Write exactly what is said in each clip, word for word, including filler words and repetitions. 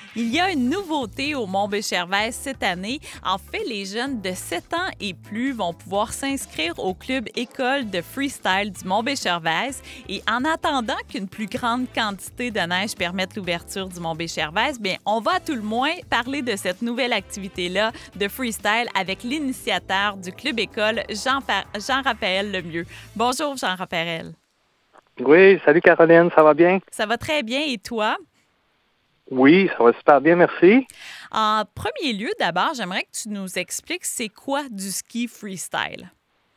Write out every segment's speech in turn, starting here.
Il y a une nouveauté au Mont-Béchervaise cette année. En fait, les jeunes de sept ans et plus vont pouvoir s'inscrire au club école de freestyle du Mont-Béchervaise. Et en attendant qu'une plus grande quantité de neige permette l'ouverture du Mont-Béchervaise, bien, on va à tout le moins parler de cette nouvelle activité-là de freestyle avec l'initiateur du club école, Jean Jean-Raphaël Lemieux. Bonjour, Jean-Raphaël. Oui, salut Caroline, ça va bien? Ça va très bien, et toi? Oui, ça va super bien, merci. En premier lieu, d'abord, j'aimerais que tu nous expliques c'est quoi du ski freestyle.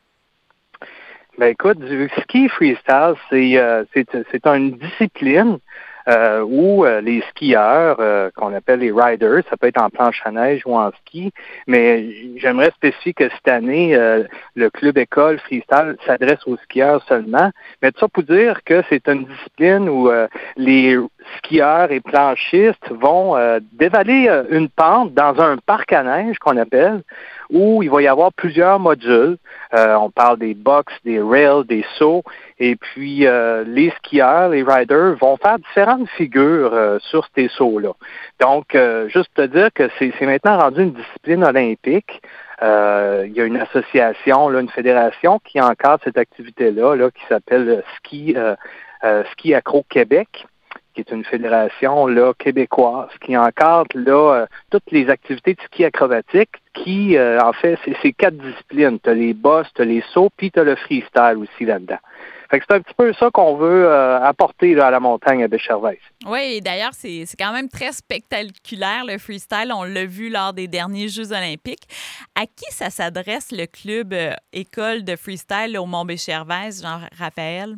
Ben écoute, du ski freestyle, c'est euh, c'est c'est une discipline euh, où euh, les skieurs, euh, qu'on appelle les riders, ça peut être en planche à neige ou en ski, mais j'aimerais spécifier que cette année, euh, le club école freestyle s'adresse aux skieurs seulement. Mais tout ça pour dire que c'est une discipline où euh, les skieurs et planchistes vont euh, dévaler euh, une pente dans un parc à neige qu'on appelle, où il va y avoir plusieurs modules. Euh, on parle des box, des rails, des sauts, et puis euh, les skieurs, les riders vont faire différentes figures euh, sur ces sauts-là. Donc, euh, juste te dire que c'est, c'est maintenant rendu une discipline olympique. Euh, il y a une association, là, une fédération qui encadre cette activité-là, là, qui s'appelle Ski, euh, euh, Ski Accro Québec, qui est une fédération là, québécoise, qui encadre là, euh, toutes les activités de ski acrobatique, qui, euh, en fait, c'est, c'est quatre disciplines. Tu as les bosses, tu as les sauts, puis tu as le freestyle aussi là-dedans. Fait que c'est un petit peu ça qu'on veut euh, apporter là, à la montagne à Béchervaise. Oui, et d'ailleurs, c'est, c'est quand même très spectaculaire, le freestyle. On l'a vu lors des derniers Jeux olympiques. À qui ça s'adresse, le club euh, école de freestyle au Mont-Béchervaise, Jean-Raphaël?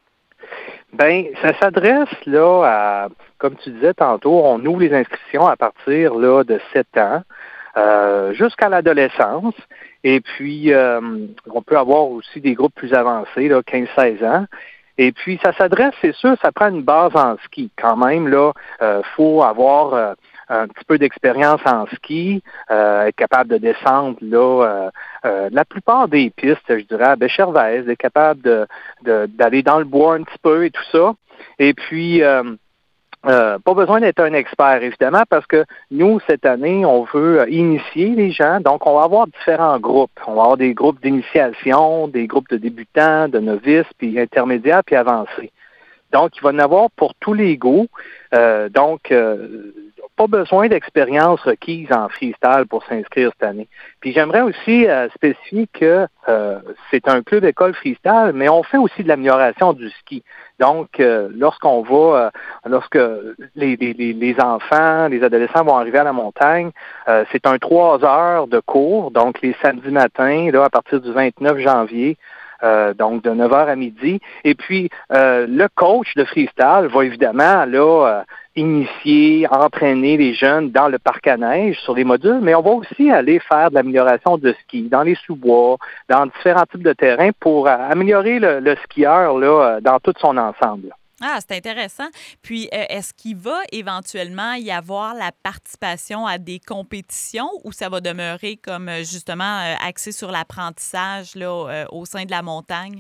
Ben, ça s'adresse là à, comme tu disais tantôt, on ouvre les inscriptions à partir là de sept ans euh, jusqu'à l'adolescence. Et puis, euh, on peut avoir aussi des groupes plus avancés, là, quinze seize ans. Et puis, ça s'adresse, c'est sûr, ça prend une base en ski. Quand même, là, euh, faut avoir euh, un petit peu d'expérience en ski, euh, être capable de descendre là euh, euh, la plupart des pistes, je dirais, à Béchervaise, être capable de, de, d'aller dans le bois un petit peu et tout ça. Et puis, euh, Euh, pas besoin d'être un expert, évidemment, parce que nous, cette année, on veut initier les gens. Donc, on va avoir différents groupes. On va avoir des groupes d'initiation, des groupes de débutants, de novices, puis intermédiaires, puis avancés. Donc, il va y en avoir pour tous les goûts. Euh, donc, euh, pas besoin d'expérience requise en freestyle pour s'inscrire cette année. Puis j'aimerais aussi euh, spécifier que euh, c'est un club école freestyle, mais on fait aussi de l'amélioration du ski. Donc, euh, lorsqu'on va, euh, lorsque les, les, les enfants, les adolescents vont arriver à la montagne, euh, c'est un trois heures de cours, donc les samedis matins, là, à partir du vingt-neuf janvier, Euh, donc de neuf heures à midi. Et puis, euh, le coach de freestyle va évidemment là euh, initier, entraîner les jeunes dans le parc à neige sur les modules, mais on va aussi aller faire de l'amélioration de ski dans les sous-bois, dans différents types de terrains pour euh, améliorer le, le skieur là, dans tout son ensemble. Ah, c'est intéressant. Puis, euh, est-ce qu'il va éventuellement y avoir la participation à des compétitions ou ça va demeurer comme justement euh, axé sur l'apprentissage là, euh, au sein de la montagne?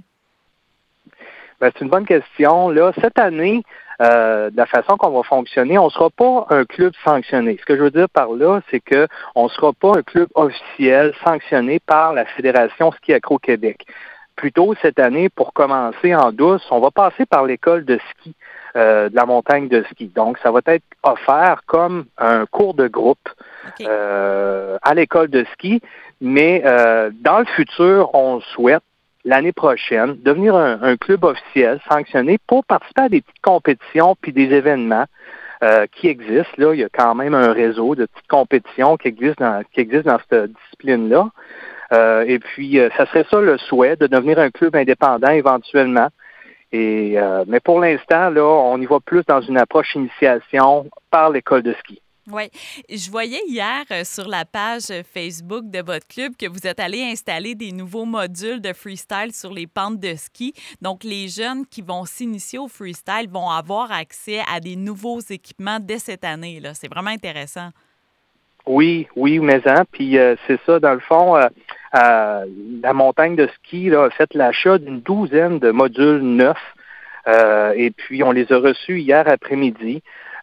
Ben, c'est une bonne question. Là, cette année, euh, de la façon qu'on va fonctionner, on ne sera pas un club sanctionné. Ce que je veux dire par là, c'est que on ne sera pas un club officiel sanctionné par la Fédération Ski Accro Québec. Plutôt cette année, pour commencer en douce, on va passer par l'école de ski euh, de la montagne de ski. Donc, ça va être offert comme un cours de groupe okay. euh, à l'école de ski. Mais euh, dans le futur, on souhaite l'année prochaine devenir un, un club officiel sanctionné pour participer à des petites compétitions puis des événements euh, qui existent. Là, il y a quand même un réseau de petites compétitions qui existent dans, qui existent dans cette discipline-là. Euh, et puis, euh, ça serait ça le souhait, de devenir un club indépendant éventuellement. Et, euh, mais pour l'instant, là, on y va plus dans une approche initiation par l'école de ski. Oui. Je voyais hier euh, sur la page Facebook de votre club que vous êtes allé installer des nouveaux modules de freestyle sur les pentes de ski. Donc, les jeunes qui vont s'initier au freestyle vont avoir accès à des nouveaux équipements dès cette année. Là. C'est vraiment intéressant. Oui, oui, mais hein, puis euh, c'est ça, dans le fond, euh, euh, la montagne de ski là, a fait l'achat d'une douzaine de modules neufs, euh, et puis on les a reçus hier après-midi.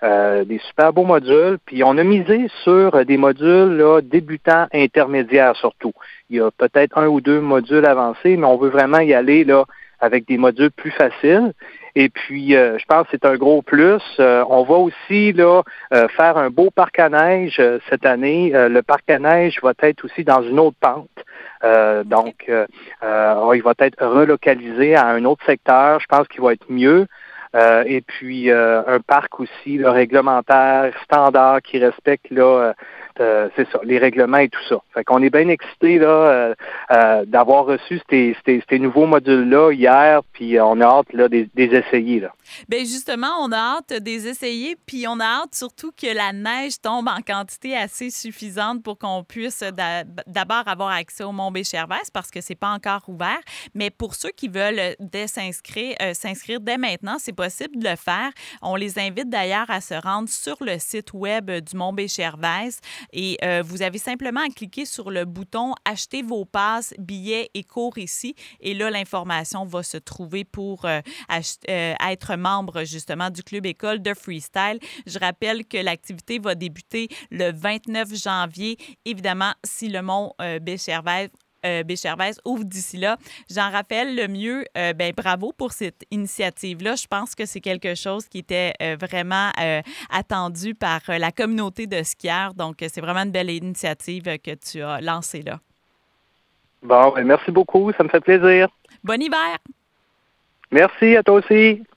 euh, des super beaux modules. Puis on a misé sur des modules là, débutants intermédiaires surtout. Il y a peut-être un ou deux modules avancés, mais on veut vraiment y aller là avec des modules plus faciles. Et puis, euh, je pense que c'est un gros plus. Euh, on va aussi là euh, faire un beau parc à neige euh, cette année. Euh, le parc à neige va être aussi dans une autre pente. Euh, donc, euh, euh, il va être relocalisé à un autre secteur. Je pense qu'il va être mieux. Euh, et puis, euh, un parc aussi là, réglementaire, standard, qui respecte là, euh, c'est ça, les règlements et tout ça. Fait qu'on est bien excités là euh, euh, d'avoir reçu ces, ces, ces nouveaux modules-là hier, puis on a hâte là des, des essayer là. Bien, justement, on a hâte des essayer, puis on a hâte surtout que la neige tombe en quantité assez suffisante pour qu'on puisse d'abord avoir accès au Mont-Béchervaise parce que c'est pas encore ouvert. Mais pour ceux qui veulent dès s'inscrire, euh, s'inscrire dès maintenant, c'est possible de le faire. On les invite d'ailleurs à se rendre sur le site web du Mont-Béchervaise et euh, vous avez simplement à cliquer sur le bouton « Acheter vos passes, billets et cours ici » et là, l'information va se trouver pour euh, acheter, euh, être membre justement du Club École de Freestyle. Je rappelle que l'activité va débuter le vingt-neuf janvier. Évidemment, si le Mont-Béchervaise Euh, Béchervaise ouvre d'ici là. Jean-Raphaël Lemieux, euh, ben, bravo pour cette initiative-là. Je pense que c'est quelque chose qui était euh, vraiment euh, attendu par euh, la communauté de skieurs. Donc, c'est vraiment une belle initiative que tu as lancée là. Bon, ben, merci beaucoup. Ça me fait plaisir. Bon hiver! Merci à toi aussi.